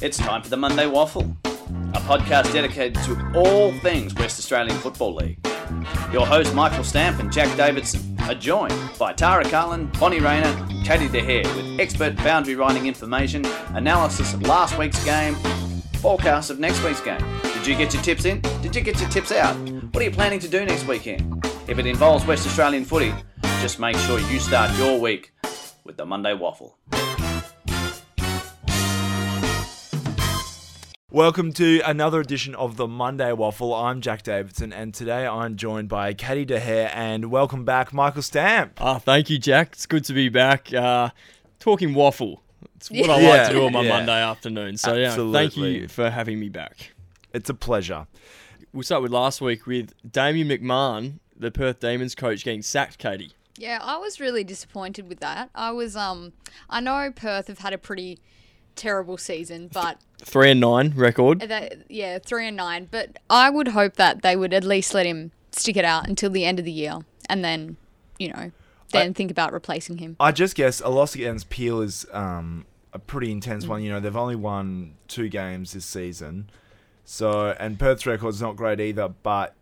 It's time for the Monday Waffle, a podcast dedicated to all things West Australian Football League. Your hosts Michael Stamp and Jack Davidson are joined by Tara Carlin, Bonnie Rayner and Katie De Hare with expert boundary riding information, analysis of last week's game, forecast of next week's game. Did you get your tips in? Did you get your tips out? What are you planning to do next weekend? If it involves West Australian footy, just make sure you start your week with the Monday Waffle. Welcome to another edition of the Monday Waffle. I'm Jack Davidson, and today I'm joined by Katie De Hare, and welcome back, Michael Stamp. Thank you, Jack. It's good to be back. Talking waffle. It's what I like to do on my Monday afternoon. So, thank you for having me back. It's a pleasure. We'll start with last week with Damien McMahon, the Perth Demons coach, getting sacked, Katie. Yeah, I was really disappointed with that. I know Perth have had a pretty terrible season, but 3-9 record. 3-9. But I would hope that they would at least let him stick it out until the end of the year, and then, think about replacing him. I just guess a loss against Peel is a pretty intense one. They've only won 2 games this season, and Perth's record's not great either. But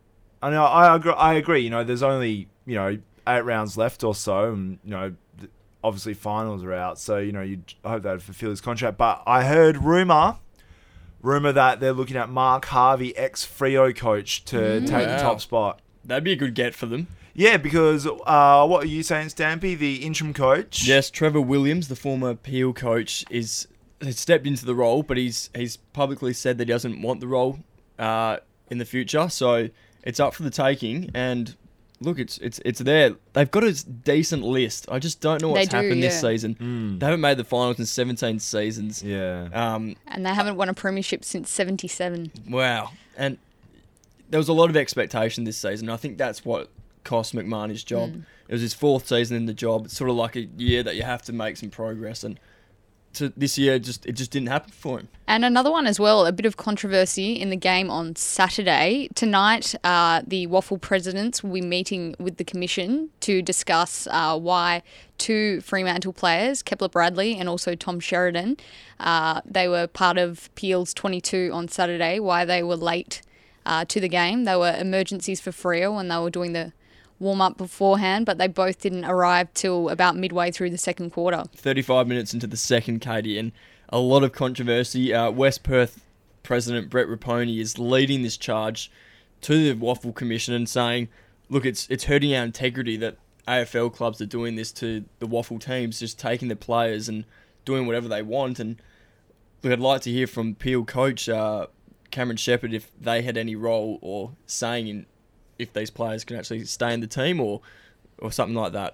I agree. There's only 8 rounds left or so, and obviously finals are out, so you'd hope they'd fulfill his contract. But I heard rumor that they're looking at Mark Harvey, ex-Freo coach, to take the top spot. That'd be a good get for them. Yeah, because what are you saying, Stampy, the interim coach? Yes, Trevor Williams, the former Peel coach, has stepped into the role, but he's publicly said that he doesn't want the role in the future. So it's up for the taking, and look, it's there. They've got a decent list. I just don't know what's happened this season. They haven't made the finals in 17 seasons. Yeah. And they haven't won a premiership since 77. Wow. And there was a lot of expectation this season. I think that's what cost McMahon his job. It was his 4th season in the job. It's sort of like a year that you have to make some progress, and this year it just didn't happen for him. And another one as well, a bit of controversy in the game on Saturday. Tonight, the Waffle presidents will be meeting with the commission to discuss why 2 Fremantle players, Kepler Bradley and also Tom Sheridan, they were part of Peel's 22 on Saturday, why they were late to the game. They were emergencies for Freo and they were doing the warm-up beforehand, but they both didn't arrive till about midway through the second quarter. 35 minutes into the second, Katie, and a lot of controversy. West Perth President Brett Raponi is leading this charge to the Waffle Commission and saying, look, it's hurting our integrity that AFL clubs are doing this to the Waffle teams, just taking the players and doing whatever they want. And look, I'd like to hear from Peel coach Cameron Shepherd if they had any role or saying in if these players can actually stay in the team or something like that.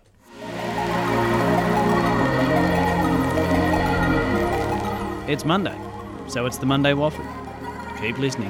It's Monday, so it's the Monday Waffle. Keep listening.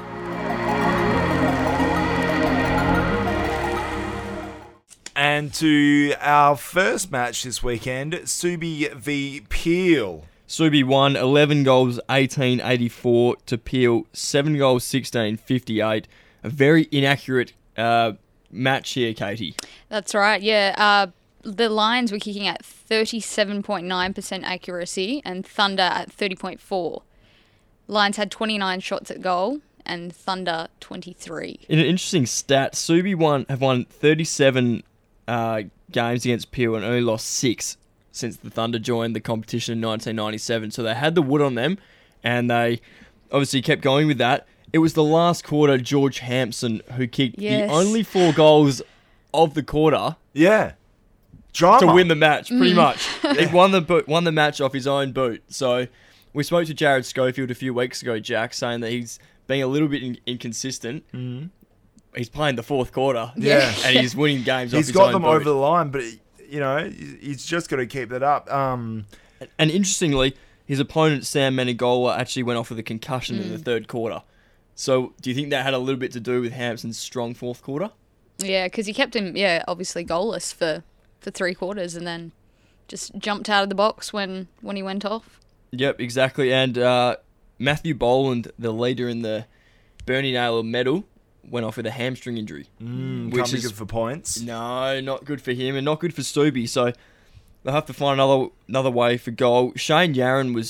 And to our first match this weekend, Subi v Peel. Subi won 11 goals, 18-84 to Peel, 7 goals, 16-58. A very inaccurate match here, Katie. That's right, yeah. The Lions were kicking at 37.9% accuracy and Thunder at 30.4%. Lions had 29 shots at goal and Thunder 23. In an interesting stat, Subi have won 37 games against Peel and only lost 6 since the Thunder joined the competition in 1997. So they had the wood on them and they obviously kept going with that. It was the last quarter, George Hampson, who kicked the only 4 goals of the quarter. Yeah. Drama. To win the match, pretty much. He won the match off his own boot. So we spoke to Jared Schofield a few weeks ago, Jack, saying that he's being a little bit inconsistent. Mm-hmm. He's playing the 4th quarter. Yeah. And he's winning games off his own boot. He's got them over the line, but, he's just got to keep that up. And interestingly, his opponent, Sam Menegola, actually went off with a concussion in the 3rd quarter. So, do you think that had a little bit to do with Hampson's strong 4th quarter? Yeah, because he kept him, obviously goalless for 3 quarters and then just jumped out of the box when he went off. Yep, exactly. And Matthew Boland, the leader in the Bernie Naylor medal, went off with a hamstring injury. Which is good for points. No, not good for him and not good for Subi. So they'll have to find another way for goal. Shane Yarran was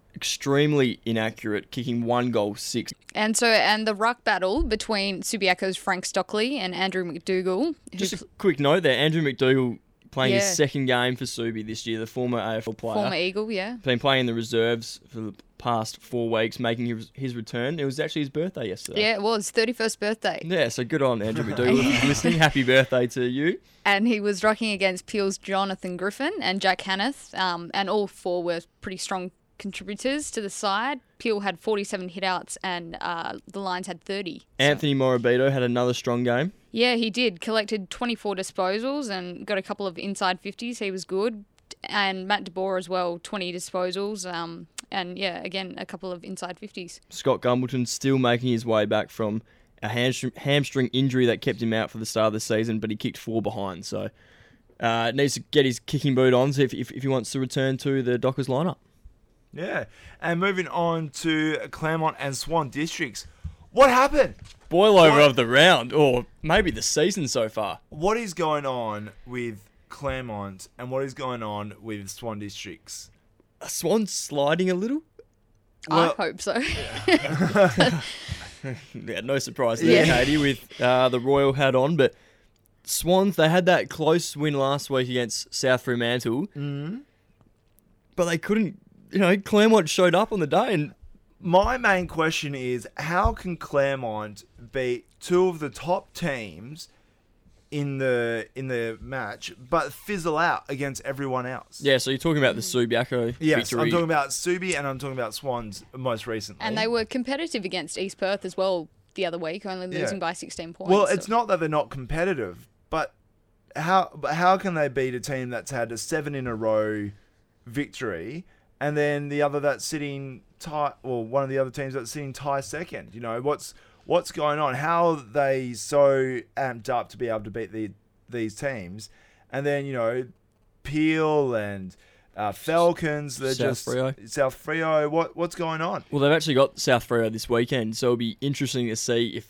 extremely inaccurate, kicking 1 goal, 6. And the ruck battle between Subiaco's Frank Stockley and Andrew McDougall. Just a quick note there, Andrew McDougall playing his Yeah. second game for Subi this year, the former AFL player. Former Eagle, yeah. Been playing in the reserves for the past 4 weeks, making his return. It was actually his birthday yesterday. Yeah, it was 31st birthday. Yeah, so good on Andrew McDougall. If you're listening, happy birthday to you. And he was rucking against Peel's Jonathan Griffin and Jack Hanneth, and all 4 were pretty strong contributors to the side. Peel had 47 hitouts and the Lions had 30. Anthony Morabito had another strong game. Yeah, he did. Collected 24 disposals and got a couple of inside 50s. He was good. And Matt DeBoer as well, 20 disposals. And yeah, again, a couple of inside 50s. Scott Gumbleton still making his way back from a hamstring injury that kept him out for the start of the season, but he kicked 4 behind. So needs to get his kicking boot on if he wants to return to the Dockers lineup. Yeah. And moving on to Claremont and Swan Districts. What happened? Boil over of the round, or maybe the season so far. What is going on with Claremont and what is going on with Swan Districts? Are Swans sliding a little? Well- I hope so. Yeah, no surprise there, Yeah. Katie, with the Royal hat on. But Swans, they had that close win last week against South Fremantle. But they couldn't, Claremont showed up on the day and My main question is, how can Claremont beat 2 of the top teams in the match, but fizzle out against everyone else? yeah, so you're talking about the Subiaco Yes, victory. I'm talking about Subi and I'm talking about Swans most recently. And they were competitive against East Perth as well the other week, only losing Yeah. by 16 points. Well, so- it's not that they're not competitive, but how can they beat a team that's had a 7 in a row victory, and then the other that's sitting tie, or one of the other teams that's sitting tie second? What's going on? How are they so amped up to be able to beat these teams, and then Peel and Falcons, they're South Freo. South Freo. What's going on? Well, they've actually got South Freo this weekend, so it'll be interesting to see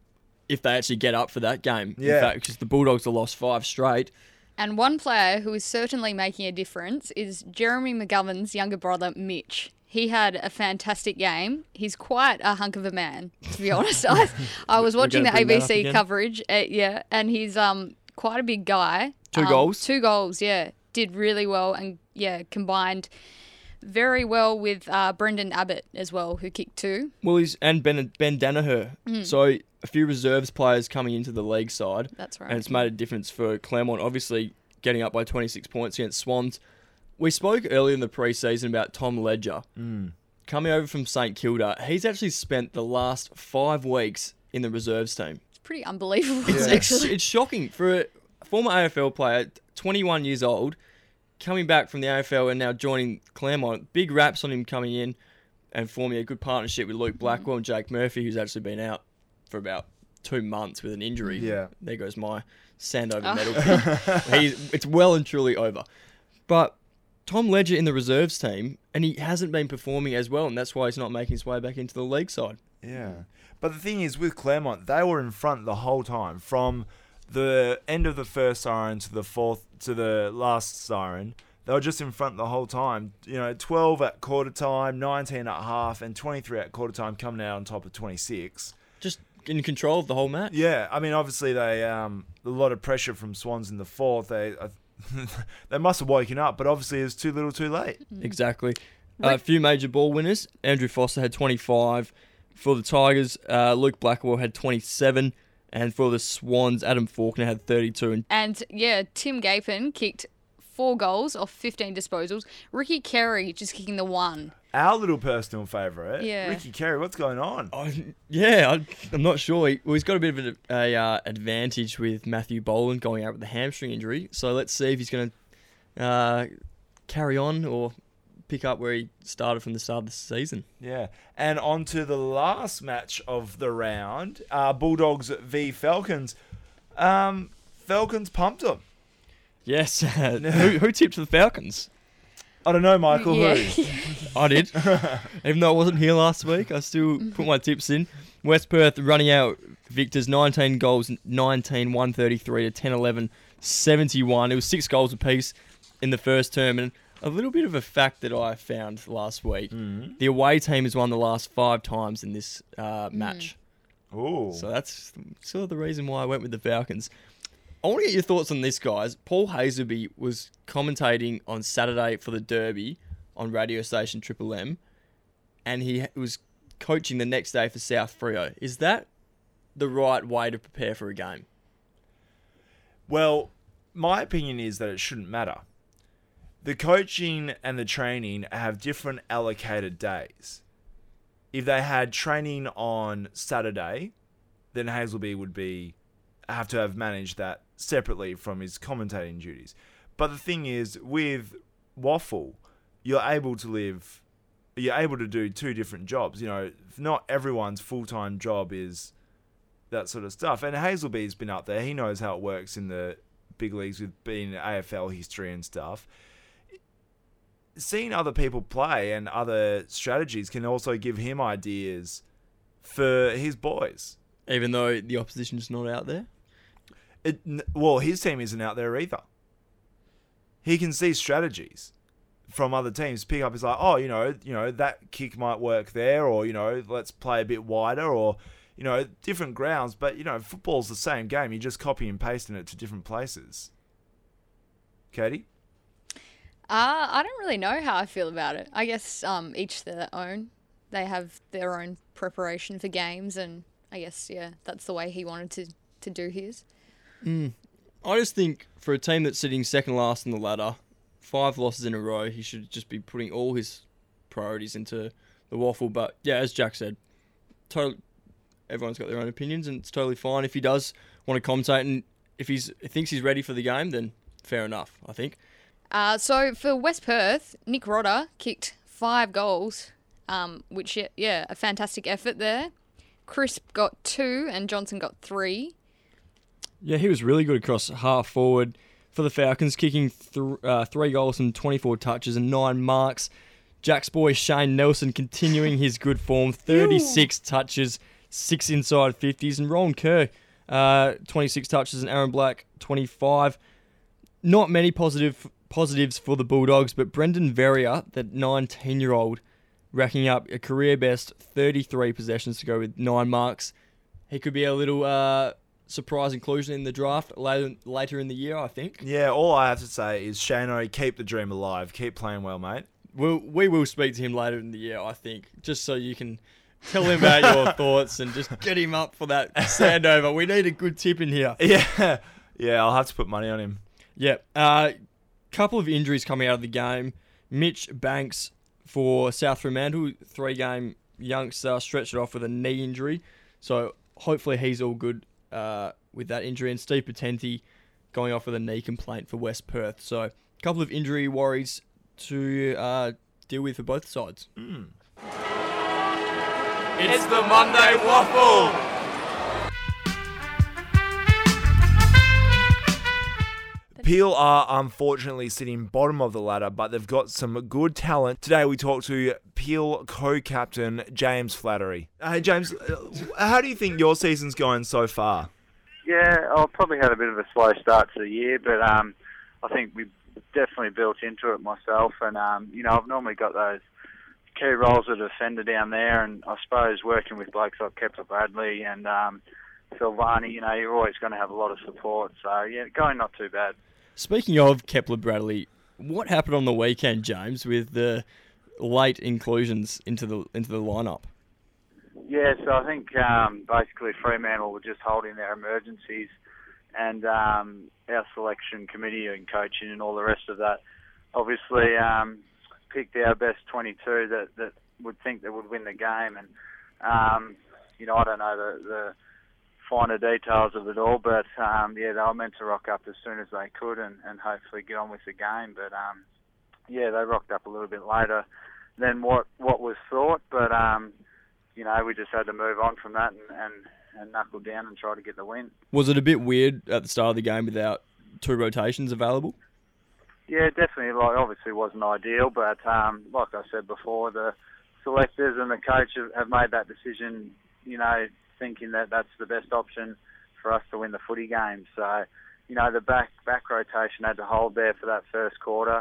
if they actually get up for that game. Yeah. In fact, because the Bulldogs have lost 5 straight. And one player who is certainly making a difference is Jeremy McGovern's younger brother, Mitch. He had a fantastic game. He's quite a hunk of a man, to be honest. I was watching the gonna bring that up ABC again? coverage, and he's quite a big guy. 2 goals? 2 goals, yeah. Did really well and, yeah, combined very well with Brendan Abbott as well, who kicked 2. Well, and Ben Danaher. So a few reserves players coming into the league side. That's right. And it's made a difference for Claremont, obviously getting up by 26 points against Swans. We spoke earlier in the pre-season about Tom Ledger. Coming over from St Kilda, he's actually spent the last 5 weeks in the reserves team. It's pretty unbelievable, Yeah. actually. It's shocking for a former AFL player, 21 years old, coming back from the AFL and now joining Claremont. Big raps on him coming in and forming a good partnership with Luke Blackwell and Jake Murphy, who's actually been out for about 2 months with an injury. Yeah. There goes my Sandover medal pick. It's well and truly over. But Tom Ledger in the reserves team, and he hasn't been performing as well, and that's why he's not making his way back into the league side. Yeah. But the thing is, with Claremont, they were in front the whole time. From the end of the first siren to the last siren, they were just in front the whole time. 12 at quarter time, 19 at half, and 23 at quarter time, coming out on top of 26. Just in control of the whole match. Yeah, I mean, obviously they a lot of pressure from Swans in the fourth. They they must have woken up, but obviously it was too little, too late. Exactly. A few major ball winners. Andrew Foster had 25. For the Tigers, Luke Blackwell had 27. And for the Swans, Adam Faulkner had 32. And yeah, Tim Gapin kicked 4 goals off 15 disposals. Ricky Carey just kicking the 1. Our little personal favourite, Yeah. Ricky Carey. What's going on? I'm not sure. He's got a bit of an advantage with Matthew Boland going out with the hamstring injury. So let's see if he's going to carry on or pick up where he started from the start of the season. Yeah, and on to the last match of the round, Bulldogs v Falcons. Falcons pumped them. Yes. Who tipped the Falcons? I don't know, Michael. Yeah. Who? I did. Even though I wasn't here last week, I still put my tips in. West Perth running out victors, 19 goals, 19, 133 to 10, 11, 71. It was 6 goals apiece in the first term. And A little bit of a fact that I found last week. The away team has won the last 5 times in this match. Ooh. So that's sort of the reason why I went with the Falcons. I want to get your thoughts on this, guys. Paul Hazelby was commentating on Saturday for the Derby on radio station Triple M, and he was coaching the next day for South Freo. Is that the right way to prepare for a game? Well, my opinion is that it shouldn't matter. The coaching and the training have different allocated days. If they had training on Saturday, then Hazelby would have to have managed that separately from his commentating duties. But the thing is, with Waffle, you're able to do 2 different jobs. You know, not everyone's full-time job is that sort of stuff. And Hazelby's been up there. He knows how it works in the big leagues with being AFL history and stuff. Seeing other people play and other strategies can also give him ideas for his boys. Even though the opposition's not out there? Well, his team isn't out there either. He can see strategies from other teams. Pick up, is like, oh, you know, that kick might work there, or, you know, let's play a bit wider, or, you know, different grounds. But, you know, football's the same game. You're just copy and pasting it to different places. Katie? I don't really know how I feel about it. I guess each their own. They have their own preparation for games, and I guess, yeah, that's the way he wanted to do his. I just think for a team that's sitting second last in the ladder, 5 losses in a row, he should just be putting all his priorities into the Waffle. But yeah, as Jack said, everyone's got their own opinions, and it's totally fine. If he does want to commentate, and if he thinks he's ready for the game, then fair enough, I think. So for West Perth, Nick Rodder kicked 5 goals, which, yeah, a fantastic effort there. Crisp got 2 and Johnson got 3. Yeah, he was really good across half forward for the Falcons, kicking 3 goals and 24 touches and 9 marks. Jack's boy Shane Nelson continuing his good form, 36 touches, 6 inside 50s, and Rowan Kerr, 26 touches, and Aaron Black, 25. Not many positives for the Bulldogs, but Brendan Verrier, that 19-year-old, racking up a career best 33 possessions to go with 9 marks. He could be a little surprise inclusion in the draft later in the year, I think. Yeah, all I have to say is, Shano, keep the dream alive. Keep playing well, mate. We will speak to him later in the year, I think, just so you can tell him about your thoughts and just get him up for that Sandover. We need a good tip in here. Yeah, I'll have to put money on him. Yeah. Couple of injuries coming out of the game. Mitch Banks for South Fremantle, 3-game youngster, stretched it off with a knee injury. So hopefully he's all good with that injury. And Steve Patenti going off with a knee complaint for West Perth. So a couple of injury worries to deal with for both sides. It's the Monday Waffle! Peel are unfortunately sitting bottom of the ladder, but they've got some good talent. Today we talk to Peel co-captain James Flattery. Hey James, how do you think your season's going so far? Yeah, I've probably had a bit of a slow start to the year, but I think we've definitely built into it myself. And, I've normally got those key roles as a defender down there, and I suppose working with blokes like Kepler Bradley and Silvani, you're always going to have a lot of support. So, yeah, going not too bad. Speaking of Kepler Bradley, what happened on the weekend, James, with the late inclusions into the lineup? Yeah, so I think basically Fremantle were just holding their emergencies, and our selection committee and coaching and all the rest of that obviously picked our best 22 that would think that would win the game. And I don't know the finer details of it all, but they were meant to rock up as soon as they could and hopefully get on with the game. But they rocked up a little bit later than what was thought. But we just had to move on from that and knuckle down and try to get the win. Was it a bit weird at the start of the game without 2 rotations available? Yeah, definitely. Obviously wasn't ideal, but like I said before, the selectors and the coach have made that decision, thinking that that's the best option for us to win the footy game. So, the back rotation had to hold there for that first quarter.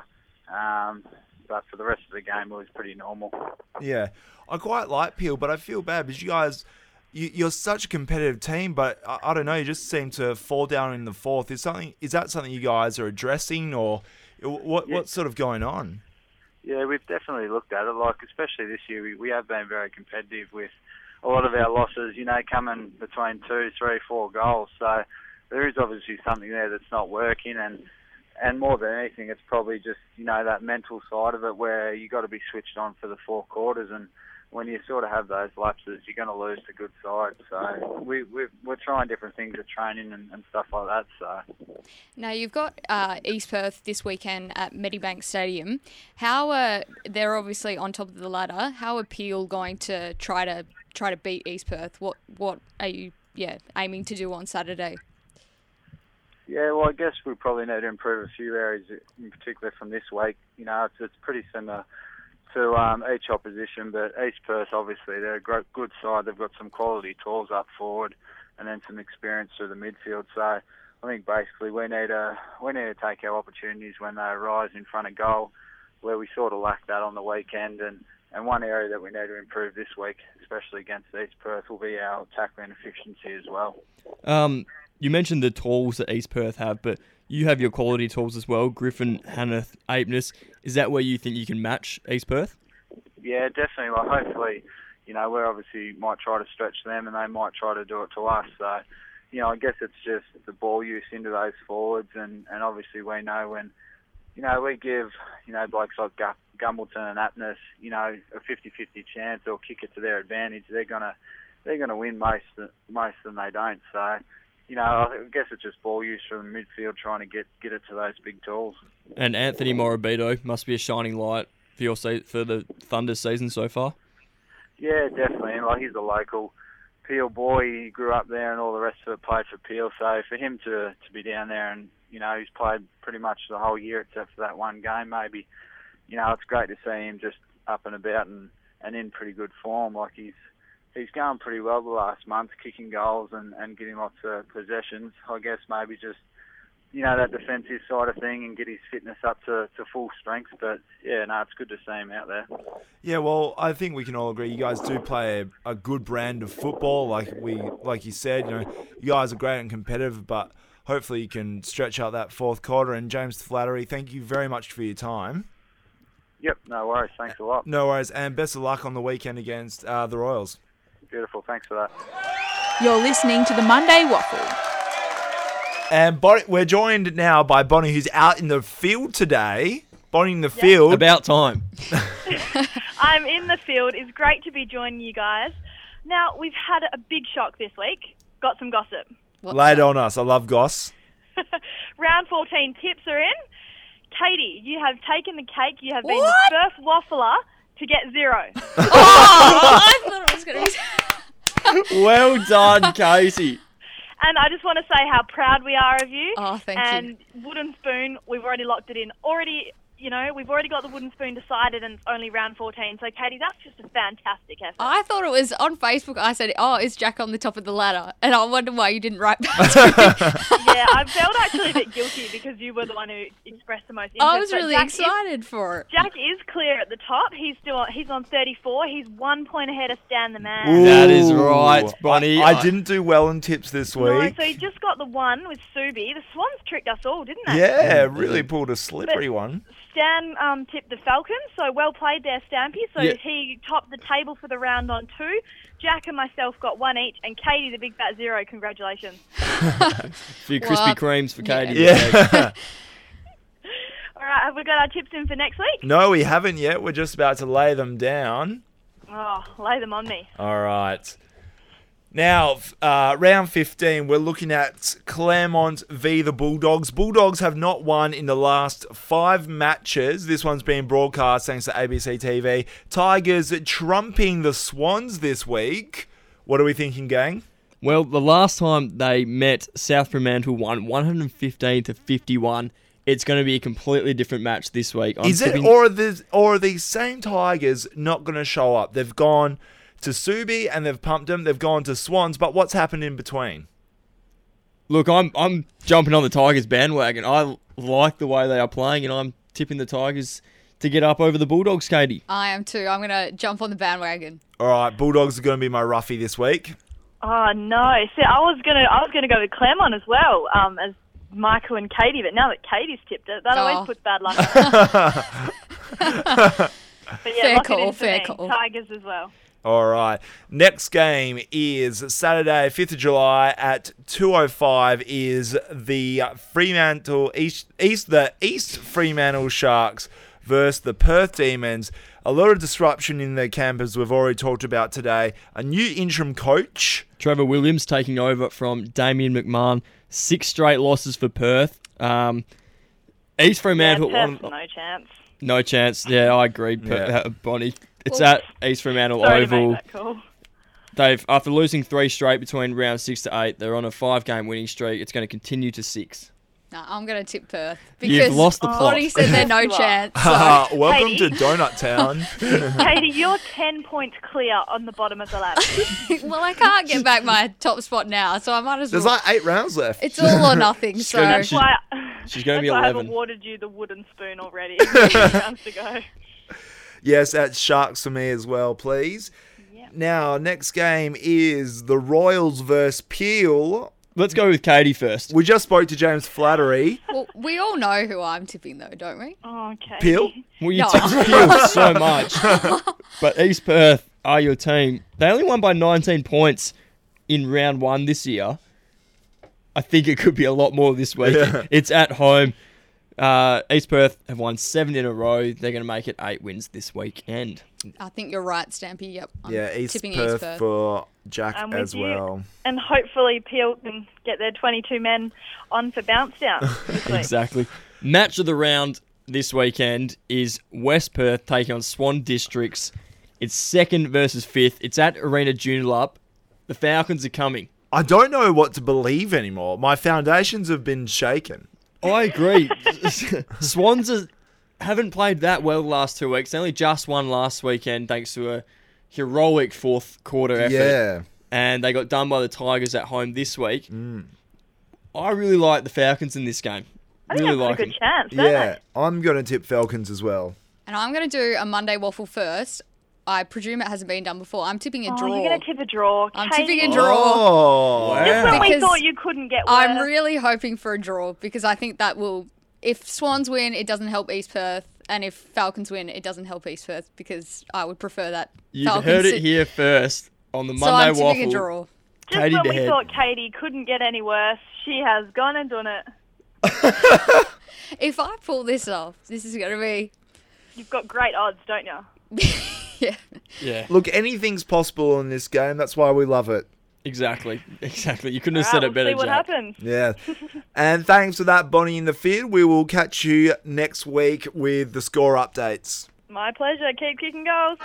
But for the rest of the game, it was pretty normal. Yeah, I quite like Peel, but I feel bad because you guys, you're such a competitive team, but I don't know, you just seem to fall down in the fourth. Is that something you guys are addressing, or what's sort of going on? Yeah, we've definitely looked at it. Like, especially this year, we have been very competitive with a lot of our losses, coming between 2, 3, 4 goals. So there is obviously something there that's not working, and more than anything, it's probably just, that mental side of it where you got to be switched on for the 4 quarters, and when you sort of have those lapses, you're going to lose to good sides. So we're trying different things at training and stuff like that. So now you've got East Perth this weekend at Medibank Stadium. How they're obviously on top of the ladder. How are Peel going to try to beat East Perth? What are you aiming to do on Saturday? Yeah, well, I guess we probably need to improve a few areas, in particular from this week. It's pretty similar to each opposition, but East Perth, obviously, they're a good side. They've got some quality tools up forward and then some experience through the midfield. So I think basically we need to take our opportunities when they arise in front of goal, where we sort of lacked that on the weekend. And one area that we need to improve this week, especially against East Perth, will be our tackling efficiency as well. You mentioned the tools that East Perth have, but you have your quality tools as well. Griffin, Hannah, Apeness. Is that where you think you can match East Perth? Yeah, definitely. Well, hopefully, we obviously might try to stretch them and they might try to do it to us. So, I guess it's just the ball use into those forwards, and obviously we know when, we give, blokes like Gumbleton and Apeness, a 50-50 chance or kick it to their advantage, they're gonna win most than they don't. So, I guess it's just ball use from the midfield, trying to get it to those big tools. And Anthony Morabito must be a shining light for for the Thunder season so far. Yeah, definitely. And he's a local Peel boy. He grew up there, and all the rest of it played for Peel. So for him to be down there, and he's played pretty much the whole year except for that one game, maybe. It's great to see him just up and about and in pretty good form. He's going pretty well the last month, kicking goals and getting lots of possessions. I guess maybe just, that defensive side of thing and get his fitness up to full strength. But, yeah, no, it's good to see him out there. Yeah, well, I think we can all agree you guys do play a good brand of football. Like you said, you guys are great and competitive, but hopefully you can stretch out that 4th quarter. And James Flattery, thank you very much for your time. Yep, no worries. Thanks a lot. No worries, and best of luck on the weekend against the Royals. Beautiful, thanks for that. You're listening to the Monday Waffle. And we're joined now by Bonnie, who's out in the field today. Bonnie in the field. About time. I'm in the field. It's great to be joining you guys. Now, we've had a big shock this week. Got some gossip. Lay it on us. I love goss. Round 14 tips are in. Katie, you have taken the cake. You have been the first waffler to get 0. Oh, I thought it was going to be... Well done, Casey. And I just want to say how proud we are of you. Oh, thank you. And Wooden Spoon, we've already locked it in. We've already got the Wooden Spoon decided, and it's only round 14. So, Katie, that's just a fantastic effort. I thought it was on Facebook. I said, is Jack on the top of the ladder? And I wonder why you didn't write back to me. Yeah, I felt actually a bit guilty because you were the one who expressed the most interest. I was really excited for it. Jack is clear at the top. He's on 34. He's 1 point ahead of Stan the Man. Ooh, that is right, Bonnie. I didn't do well in tips this week. No, so he just got the 1 with Subi. The Swans tricked us all, didn't they? Yeah, really pulled a slippery one. Stan tipped the Falcons, so well played there, Stampy. So he topped the table for the round on 2. Jack and myself got 1 each, and Katie, the big fat 0, congratulations. A few Krispy Kremes for Katie. Yeah. All right, have we got our tips in for next week? No, we haven't yet. We're just about to lay them down. Oh, lay them on me. All right. Now, round 15, we're looking at Claremont v. the Bulldogs. Bulldogs have not won in the last 5 matches. This one's been broadcast thanks to ABC TV. Tigers trumping the Swans this week. What are we thinking, gang? Well, the last time they met, South Fremantle won 115-51. It's going to be a completely different match this week. Or are these same Tigers not going to show up? They've gone to Subi and they've pumped them. They've gone to Swans, but what's happened in between? Look, I'm jumping on the Tigers bandwagon. I like the way they are playing, and I'm tipping the Tigers to get up over the Bulldogs, Katie. I am too. I'm going to jump on the bandwagon. All right, Bulldogs are going to be my roughie this week. Oh no! See, I was gonna go with Claremont as well, as Michael and Katie. But now that Katie's tipped it, that always puts bad luck on us. But yeah, Fair lock call, it in for fair me. call. Tigers as well. All right. Next game is Saturday, 5th of July at 2:05 is the Fremantle the East Fremantle Sharks versus the Perth Demons. A lot of disruption in their camp, as we've already talked about today. A new interim coach. Trevor Williams taking over from Damien McMahon. 6 straight losses for Perth. East Fremantle. Perth, no chance. No chance. Yeah, I agree, Bonnie. It's at East Fremantle Sorry Oval. to make that call. They've, after losing 3 straight between round 6 to 8, they're on a 5-game winning streak. It's going to continue to 6. No, I'm going to tip Perth. You've lost the plot. Bonnie said they're no chance. So. Welcome Katie. to Donut Town. Katie, you're 10 points clear on the bottom of the ladder. Well, I can't get back my top spot now, so I might as well. There's like 8 rounds left. It's all or nothing, so. That's why, She's going to be that's why 11. I've awarded you the wooden spoon already. 3 rounds to go. Yes, that's Sharks for me as well, please. Yep. Now, next game is the Royals versus Peel. Let's go with Katie first. We just spoke to James Flattery. Well, we all know who I'm tipping, though, don't we? Okay. Peel? Well, you No. tipped Peel so much. But East Perth are your team. They only won by 19 points in round 1 this year. I think it could be a lot more this week. Yeah. It's at home. East Perth have won 7 in a row. They're going to make it 8 wins this weekend. I think you're right, Stampy. Yep. I'm East tipping Perth, East Perth. for Jack I'm with as you. well. And hopefully Peel can get their 22 men on for bounce down this week. Exactly. Match of the round this weekend is West Perth taking on Swan Districts. It's 2nd versus 5th. It's at Arena Joondalup. The Falcons are coming. I don't know what to believe anymore. My foundations have been shaken. I agree. Swans haven't played that well the last 2 weeks. They only just won last weekend thanks to a heroic 4th quarter effort. Yeah. And they got done by the Tigers at home this week. I really like the Falcons in this game. I think Really that's like a good them. chance, don't Yeah, I'm going to tip Falcons as well. And I'm going to do a Monday waffle first. I presume it hasn't been done before. I'm tipping a they? draw. You're going to tip a draw. I'm Katie. tipping a draw. Oh, Wow. Just when we Because thought you couldn't get worse. I'm really hoping for a draw because I think that will. If Swans win, it doesn't help East Perth, and if Falcons win, it doesn't help East Perth because I would prefer that. You've Falcons heard it sit- here first on the So Monday I'm tipping Waffle. a draw. Just Katie when we Dehead. thought Katie couldn't get any worse, she has gone and done it. If I pull this off, this is going to be. You've got great odds, don't you? Yeah. Yeah, Look, anything's possible in this game. That's why we love it. exactly. You couldn't have All said right, it better, we'll see what Jack. happens. Yeah. And thanks for that, Bonnie in the field. We will catch you next week with the score updates. My pleasure. Keep kicking goals.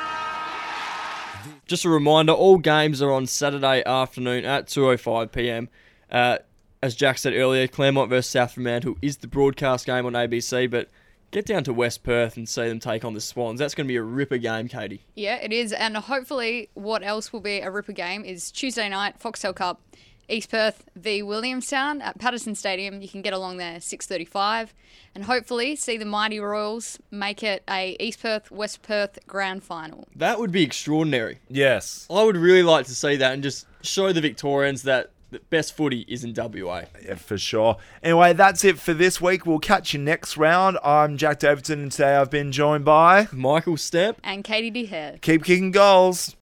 Just a reminder, all games are on Saturday afternoon at 2:05 p.m. As Jack said earlier, Claremont versus South Fremantle is the broadcast game on ABC, but get down to West Perth and see them take on the Swans. That's going to be a ripper game, Katie. Yeah, it is. And hopefully, what else will be a ripper game is Tuesday night, Foxtel Cup, East Perth v Williamstown at Patterson Stadium. You can get along there 6:35 and hopefully see the mighty Royals make it a East Perth West Perth grand final. That would be extraordinary. Yes. I would really like to see that and just show the Victorians that the best footy is in WA. Yeah, for sure. Anyway, that's it for this week. We'll catch you next round. I'm Jack Davidson, and today I've been joined by... Michael Stamp. And Katie Dehead. Keep kicking goals.